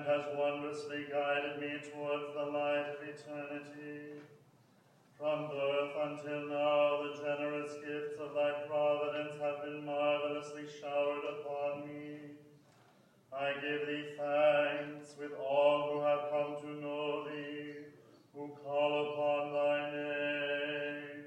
has wondrously guided me towards the light of eternity. From birth until now, the generous gifts of thy providence have been marvelously showered upon me. I give thee thanks with all who have come to know thee, who call upon thy name.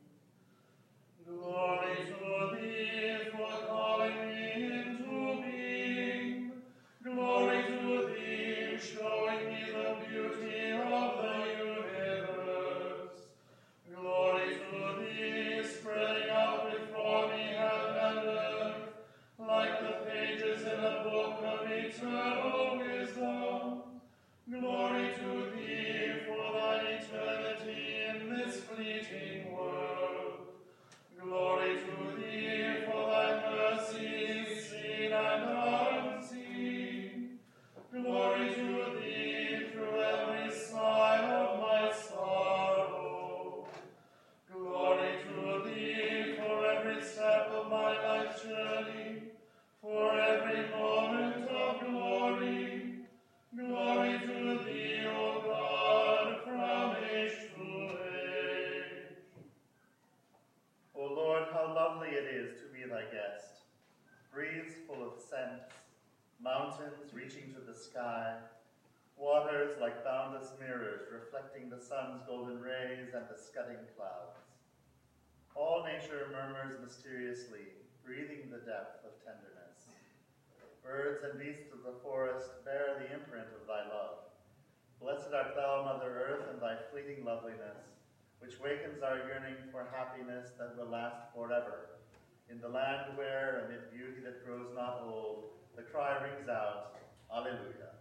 Glory to thee for calling me into being. Glory to thee, showing me the beauty of the universe. Glory to thee, spreading out before me heaven and earth, like the pages in a book of eternal wisdom. Glory to thee for thy eternity in this fleeting world. Glory to thee for thy mercies, seen and unseen. Glory to thee through every sigh of my sorrow. Glory to thee for every step of my life's journey, for every moment of glory. Glory to thee, O God, from age to age. O Lord, how lovely it is to be thy guest. Breeze full of scents, mountains reaching to the sky, waters like boundless mirrors reflecting the sun's golden rays and the scudding clouds. All nature murmurs mysteriously, breathing the depth of tenderness. Birds and beasts of the forest bear the imprint of thy love. Blessed art thou, Mother Earth, and thy fleeting loveliness, which wakens our yearning for happiness that will last forever. In the land where, amid beauty that grows not old, the cry rings out, Alleluia.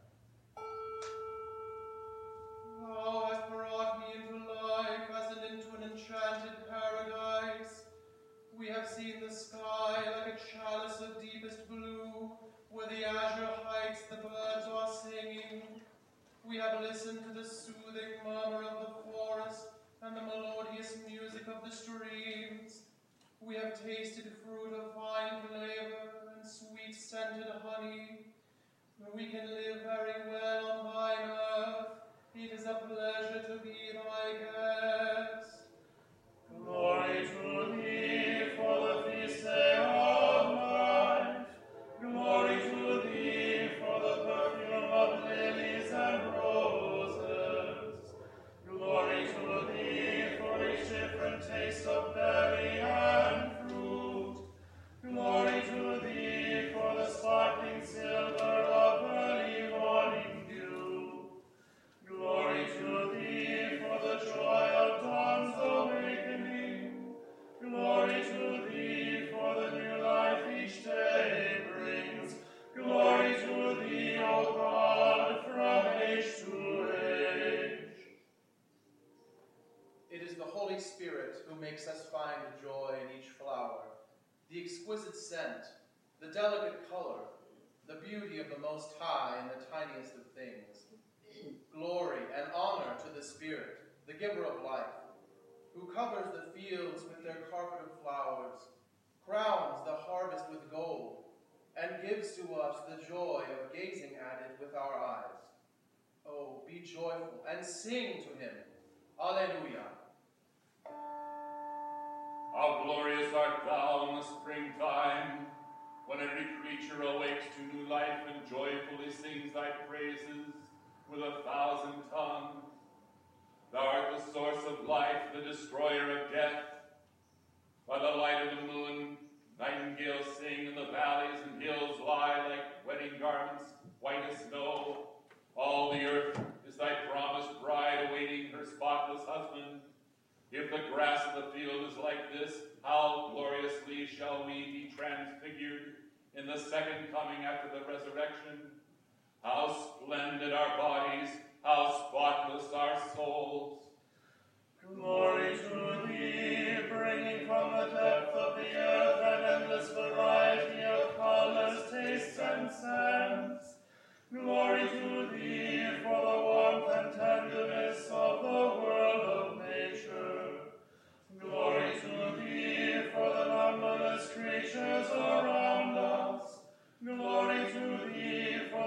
Thou hast brought me into life as into an enchanted paradise. We have seen the sky like a chalice of deepest blue, where the azure heights the birds are singing. We have listened to the soothing murmur of the forest and the melodious music of the streams. We have tasted fruit of fine flavor and sweet-scented honey. We can live very well on thine earth. It is a pleasure to be thy guest. Glory to thee for the feast day of life. Glory to thee for the perfume of lilies and roses. Glory to thee for each different taste of berry and fruit. Glory to thee for the sparkling silver of early morning dew. Glory to thee for the joy of dawn's awakening. Glory to thee for the new life each day brings. Glory to thee, O God, from age to age. It is the Holy Spirit who makes us find joy in each flower, the exquisite scent, the delicate color, the beauty of the Most High in the tiniest of things. Glory and honor to the Spirit, the giver of life, who covers the fields with their carpet of flowers, crowns the harvest with gold, and gives to us the joy of gazing at it with our eyes. Oh, be joyful and sing to him. Alleluia. How glorious art thou in the springtime, when every creature awakes to new life and joyfully sings thy praises with 1,000 tongues. Thou art the source of life, the destroyer of death. By the light of the moon, nightingales sing, and the valleys and hills lie like wedding garments, white as snow. All the earth is thy promised bride, awaiting her spotless husband. If the grass of the field is like this, how gloriously shall we be transfigured in the second coming after the resurrection. How splendid our bodies, how spotless our souls. Glory to thee, bringing from the depth of the earth an endless variety of colors, tastes, and scents. Glory to thee for the warmth and tenderness of the world of nature. Glory to thee for the numberless creatures around us. Glory to thee for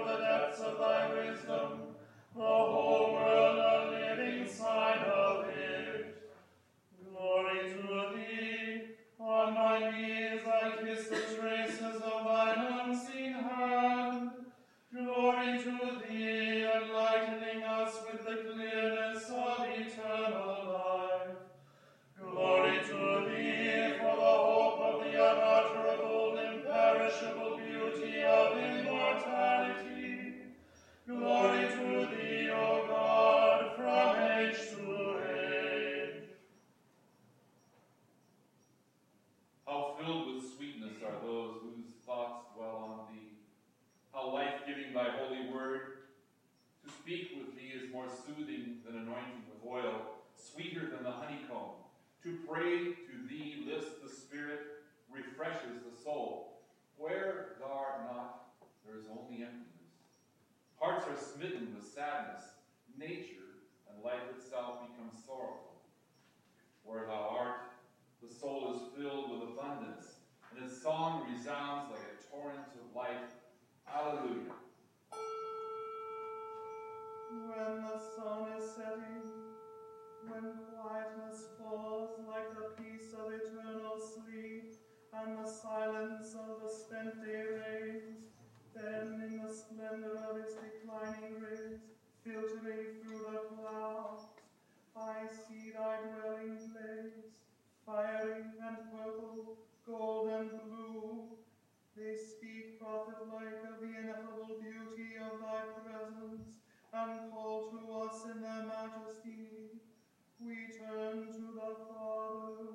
speak with thee is more soothing than anointing with oil, sweeter than the honeycomb. To pray to thee lifts the spirit, refreshes the soul. Where thou art not, there is only emptiness. Hearts are smitten with sadness. Nature and life itself become sorrowful. Where thou art, the soul is filled with abundance, and its song resounds like a torrent of life. Alleluia. When the sun is setting, when quietness falls like the peace of eternal sleep, and the silence of the spent day reigns, then in the splendor of its declining rays, filtering through the clouds, I see thy dwelling place, fiery and purple, gold and blue. They speak prophet-like of the ineffable beauty of thy presence, and call to us in their majesty. We turn to the Father.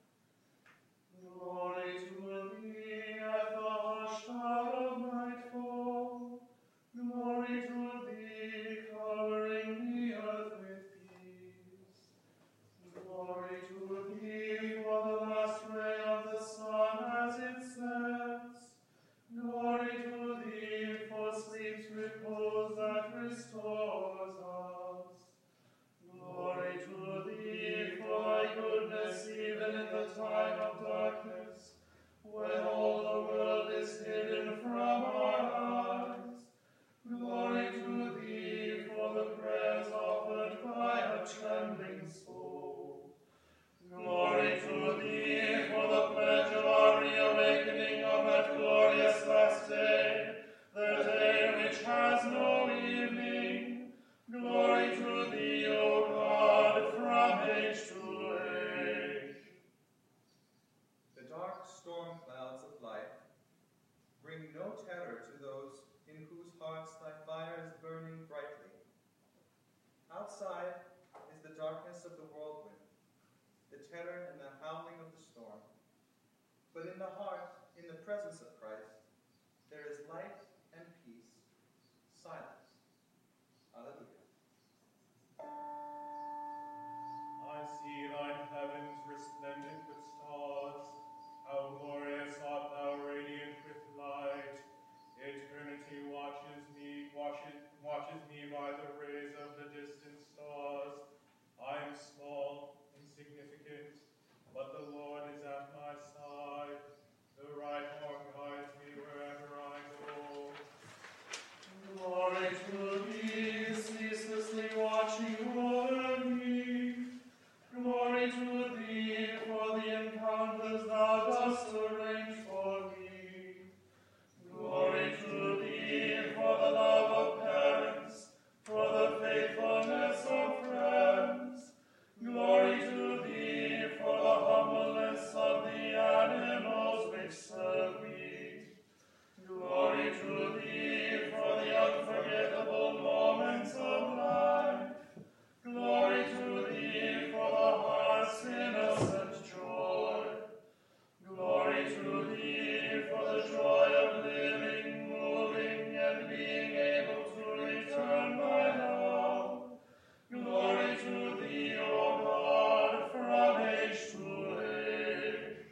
Glory to thee at the hushed hour of nightfall. Glory to thee, covering the earth with peace. Glory to thee for the last ray of the sun as it sets. Glory to thee for sleep's repose that restores us. Glory to thee for thy goodness even in the time of darkness, when all the world is hidden from our eyes. Glory to thee for the prayers offered by a trembling soul. Glory to thee for the pledge of our reawakening on that glorious last day, the day which has no evening. Glory to thee, O God, from age to age. The dark storm clouds of life bring no terror to those in whose hearts thy fire is burning brightly. Outside is the darkness of the whirlwind, the terror and the howling of the storm. But in the heart, in the presence of Christ, there is light and peace, silence. Alleluia. I see thine heavens resplendent with stars. How glorious art thou, radiant with light. Eternity watches me by the rays of the distant stars. I am small, insignificant, but the Lord is at my side. The right arm guides me wherever I go. Glory to thee, ceaselessly watching over me. Glory to thee for the encounters thou dost arrange for me. Glory to thee for the love of parents, for the faithfulness of friends. Glory to thee for the humbleness of the animals which serve me. Glory to thee for the unforgettable moments of life. Glory to thee for the heart's innocent joy. Glory to thee for the joy of living, moving, and being able to return thy love. Glory to thee, O God, from age to age.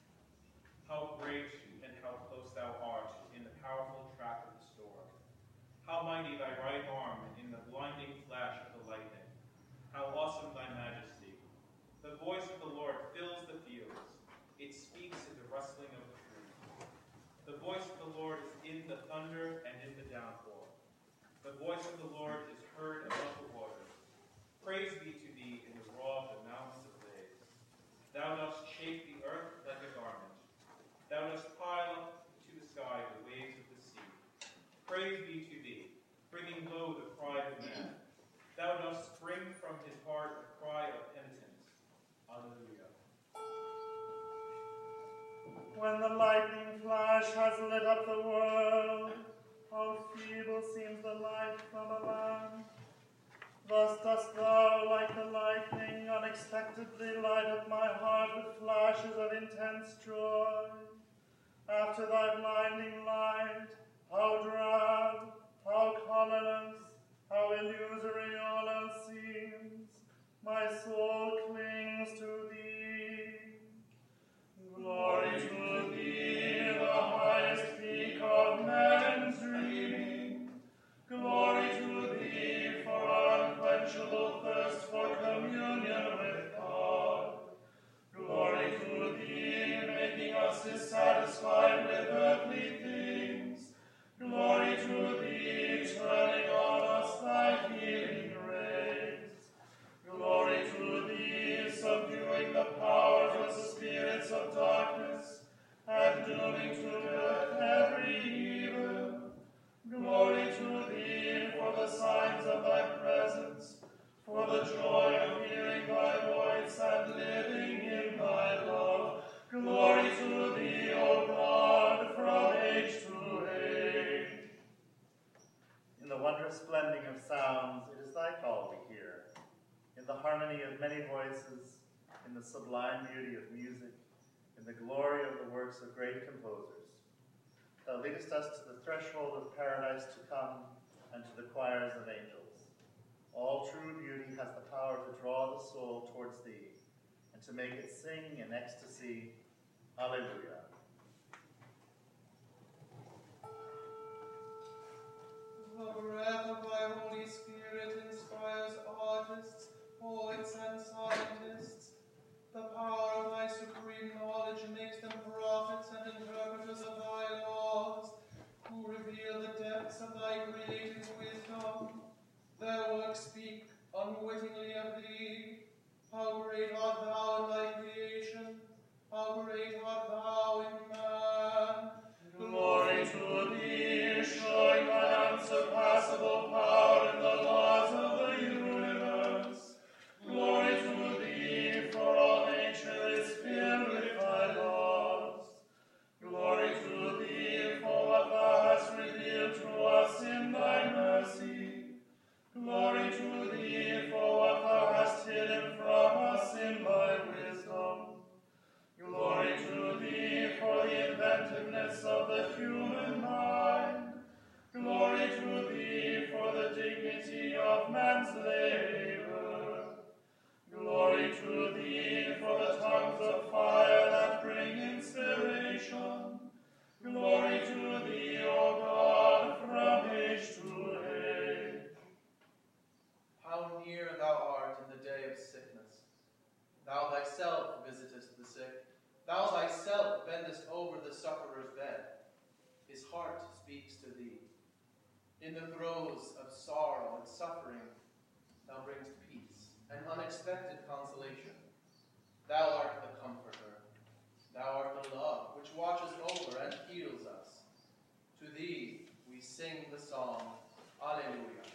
How great and how close thou art in the powerful track of the storm. How mighty thy right arm in the blinding flash of the lightning. How awesome thy majesty. The voice of the Lord fills the fields. It speaks in the rustling of the trees. The voice of the Lord is in the thunder and in the downpour. The voice of the Lord is heard above the waters. Praise be to thee in the raw of the mountains of days. Thou dost shake the earth like a garment. Thou dost pile up to the sky the waves of the sea. Praise be to thee, bringing low the pride of man. Thou dost bring from his heart a cry of penitence. Alleluia. When the lightning flash has lit up the world, how feeble seems the light from a lamp. Thus dost thou, like the lightning, unexpectedly light up my heart with flashes of intense joy. After thy blinding light, how drab, how colorless, how illuminated for the joy of hearing thy voice and living in thy love. Glory to thee, O God, from age to age. In the wondrous blending of sounds, it is thy call we hear. In the harmony of many voices, in the sublime beauty of music, in the glory of the works of great composers, thou leadest us to the threshold of paradise to come and to the choirs of angels. All true beauty has the power to draw the soul towards thee and to make it sing in ecstasy. Alleluia. The breath of thy Holy Spirit inspires artists, poets, and scientists. The power of thy supreme knowledge makes them prophets and interpreters of thy laws, who reveal the depths of thy creative wisdom. Their works speak unwittingly of thee. How great art thou in thy creation! How great art thou in man! Glory to thee, showing thy unsurpassable power in the laws of the universe. Glory to thee, for all nature is filled with thy laws. Glory to thee, for what thou hast revealed to us in thy mercy. Glory to thee, for what thou hast hidden from us in thy wisdom. Glory to thee for the inventiveness of the human mind. Glory to thee for the dignity of man's labor. Glory to thee for the tongues of fire that bring inspiration. Glory to thee, O God, from age to age. How near thou art in the day of sickness. Thou thyself visitest the sick. Thou thyself bendest over the sufferer's bed. His heart speaks to thee. In the throes of sorrow and suffering, thou bringest peace and unexpected consolation. Thou art the comforter. Thou art the love which watches over and heals us. To thee we sing the song, Alleluia.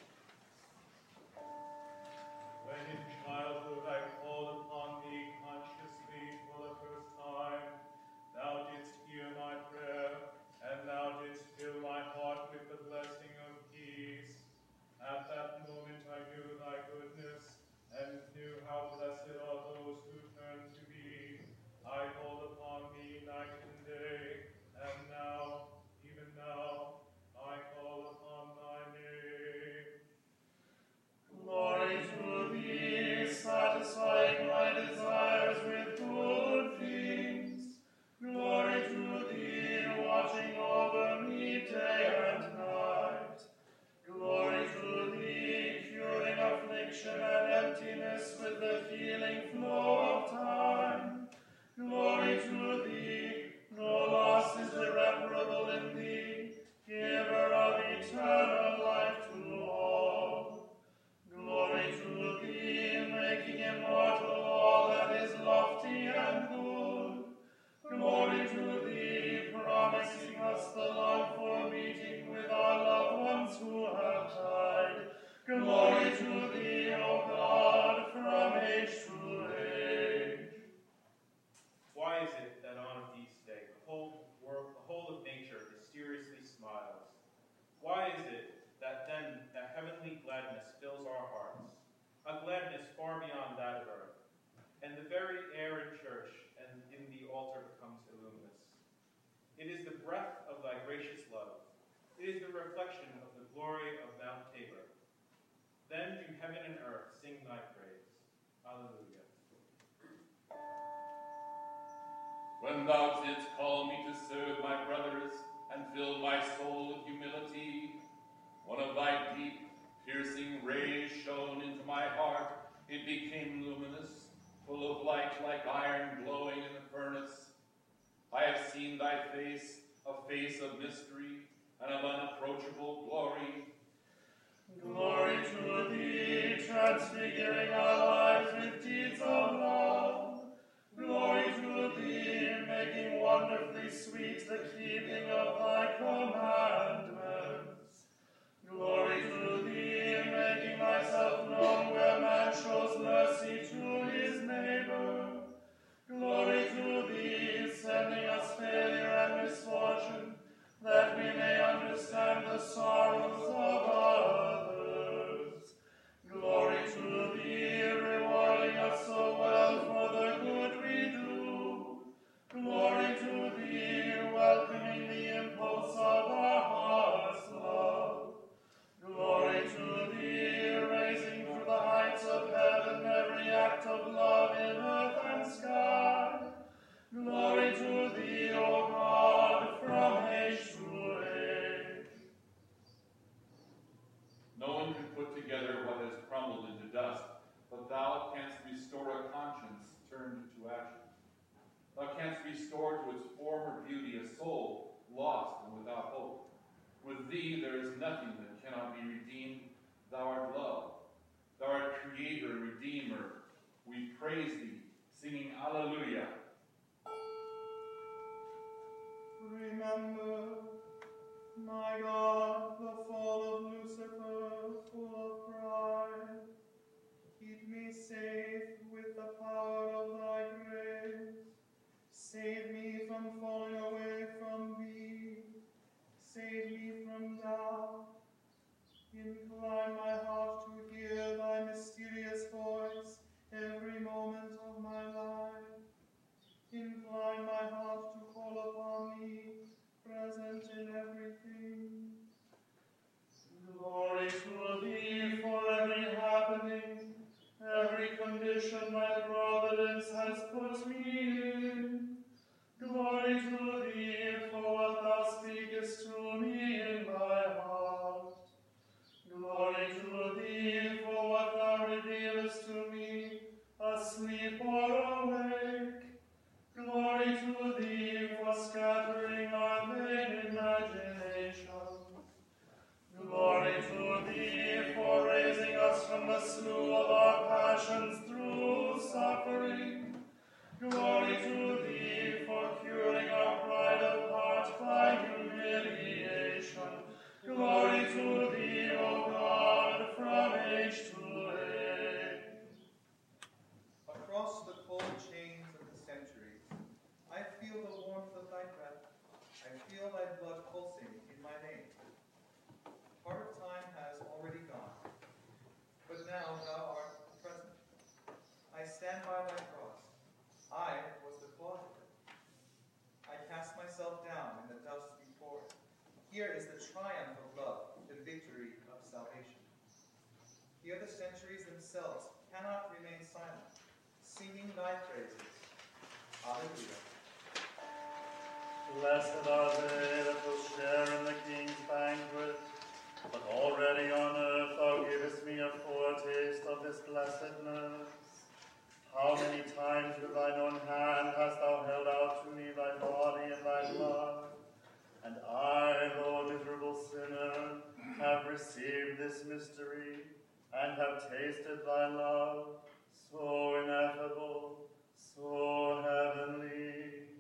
When in childhood I called upon thee consciously for the first time, thou didst hear my prayer, and thou didst fill my heart with the blessing of peace. At that moment I knew thy goodness, and knew how blessed are those who turn to thee. I called upon thee night and day, and now, even now, I call upon thy name. Glory to thee, satisfying my desires with good things. Glory to thee, watching over me day and night. Glory to thee, curing affliction and emptiness with the healing flow of time. Glory to thee, no loss is irreparable in thee, giver of eternal life to all. Glory to thee, making immortal all that is lofty and good. Glory to thee, promising us the longed-for meeting with our loved ones who have died. Glory to thee, O God, from age to age. Why is it that on a feast day the whole world, the whole of nature mysteriously smiles? Why is it that then a heavenly gladness fills our hearts, a gladness far beyond that of earth, and the very air in church and in the altar becomes illuminous? It is the breath of thy gracious love. It is the reflection of the glory of Mount Tabor. Then do heaven and earth sing thy praise. Alleluia. When thou didst call me to serve my brothers and fill my soul with humility, one of thy deep, piercing rays shone into my heart. It became luminous, full of light like iron glowing in the furnace. I have seen thy face, a face of mystery and of unapproachable glory. Glory to thee, transfiguring our lives with deeds of love. Glory to thee, making wonderfully sweet the keeping of thy commandments. Glory to thee, making thyself known where man together what has crumbled into dust, but thou canst restore a conscience turned to ashes. Thou canst restore to its former beauty a soul lost and without hope. With thee there is nothing that cannot be redeemed. Thou art love. Thou art creator, redeemer. We praise thee, singing Alleluia. Remember, my God, the fall of Lucifer, full of pride. Keep me safe with the power of thy grace. Save me from falling away from thee. Save me from doubt. Incline my heart to hear thy mysterious voice every moment of my life. Incline my heart to call upon thee, present in everything. Glory to thee for every happening, every condition thy providence has put me in. Glory to thee for what thou speakest to me in thy heart. Glory to thee for what thou revealest to me, asleep or awake. Glory to thee for scattering our vain imagination. Glory to thee for raising us from the slough of our passions through suffering. Glory to thee for curing our pride of heart by humiliation. Glory to thee, O God, from age to age. Across the cold chains of the centuries, I feel the warmth of thy breath. I feel thy blood pulsing in my veins. Part of time has already gone, but now thou art present. I stand by thy cross. I was the cause of it. I cast myself down in the dust before it. Here is the triumph of love, the victory of salvation. Here the centuries themselves cannot remain silent, singing thy praises. Alleluia. Blessed are they that will share in the King's banquet. But already on earth thou givest me a foretaste of this blessedness. How many times with thine own hand hast thou held out to me thy body and thy blood? And I, though a miserable sinner, have received this mystery, and have tasted thy love, so ineffable, so heavenly.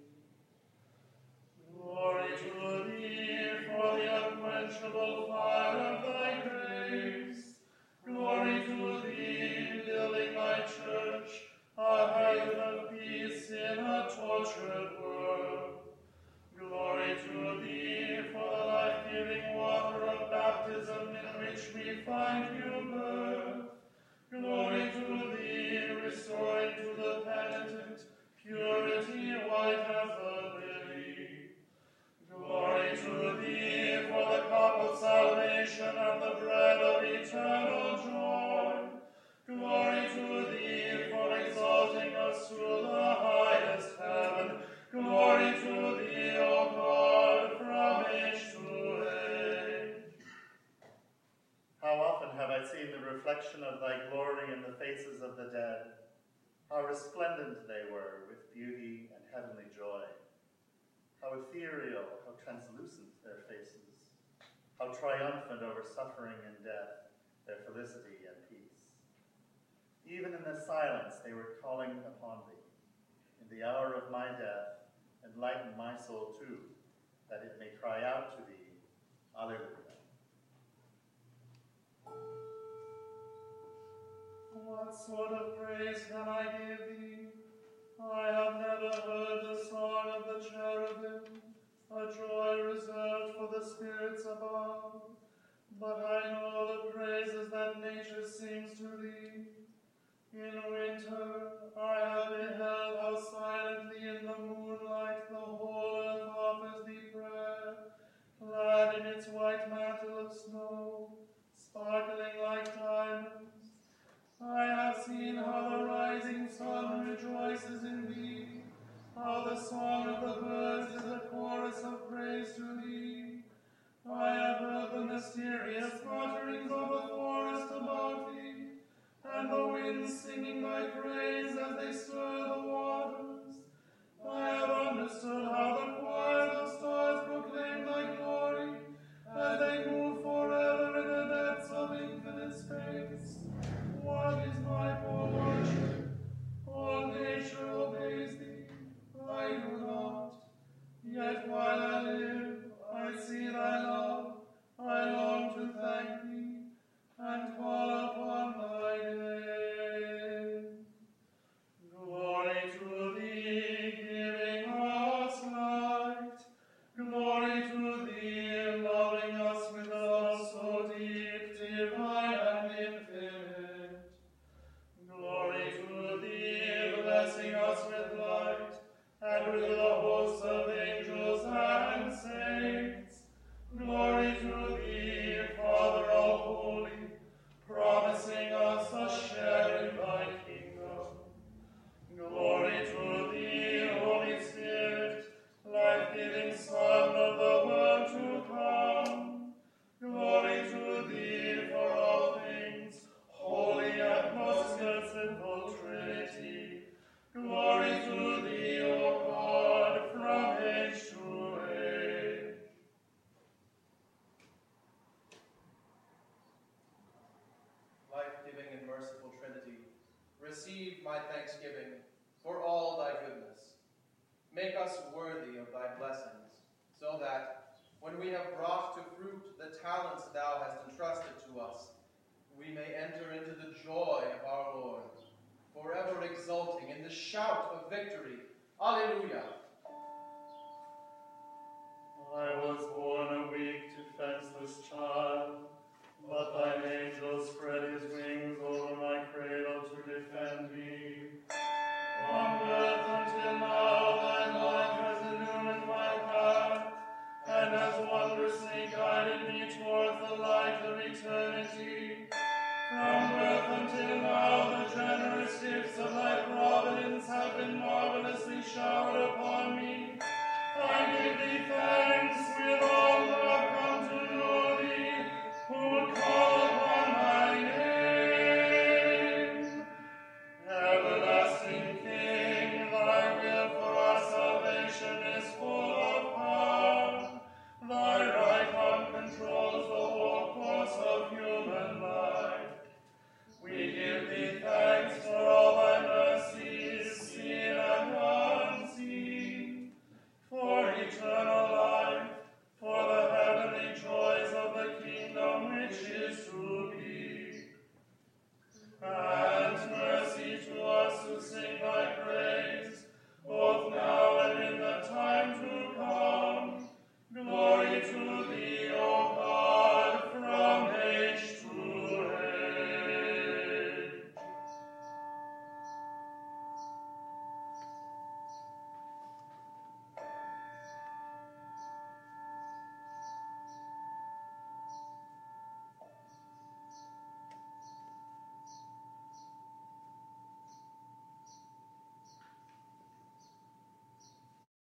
Glory to thee for the unquenchable fire of thy grace. Glory to thee, building thy church, a heaven of peace in a tortured world. Glory to thee for the life-giving water of baptism in which we find new birth. Glory to thee, restoring to the penitent purity white as the lily. Glory to thee for the cup of salvation and the bread of eternal joy. Glory to thee for exalting us to the highest heaven. Glory to thee, O God, from age to age. How often have I seen the reflection of thy glory in the faces of the dead. How resplendent they were with beauty and heavenly joy. How ethereal, how translucent their faces. How triumphant over suffering and death, their felicity and peace. Even in the silence they were calling upon thee. In the hour of my death, enlighten my soul too, that it may cry out to thee, Alleluia. What sort of praise can I give thee? I have never heard the song of the cherubim, a joy reserved for the spirits above. But I know the praises that nature sings to thee. In winter, I have beheld how silently in the moonlight the whole earth offers thee prayer, clad in its white mantle of snow, sparkling like diamonds. I have seen how the rising sun rejoices in thee, how the song of the birds is a chorus of praise to thee. I have heard the mysterious mutterings of the forest about winds singing thy praise as they stir the waters. I have understood how the choirs of stars proclaim thy glory, as they move forever in the depths of infinite space. What is my portion? All nature obeys thee, I do not. Yet while I live, I see thy love, I long to thank thee, and call upon thy name. Glory to thee, giving us light. Glory to thee, loving us with love so deep, divine and infinite. Glory to thee, blessing us with light, and with the hosts of angels and saints. Glory to thee, Father all holy, promising us a share in thy kingdom. Glory to thee, Holy Spirit, life-giving Son of the world to come. Glory to thee for all things, holy and most merciful Trinity. Glory to thee, O God, from age to age. Life-giving and merciful Trinity, receive my thanksgiving for all thy goodness. Make us worthy of thy blessings, so that, when we have brought to fruit the talents thou hast entrusted to us, we may enter into the joy of our Lord, forever exulting in the shout of victory. Alleluia! I was born a weak, defenseless child, but thine angel spread his wings over my cradle to defend me. From birth until now, thy light has illumined my path, and has wondrously guided me towards the light of eternity. From birth until now, the generous gifts of thy providence have been marvelously showered upon me. I give thee thanks with all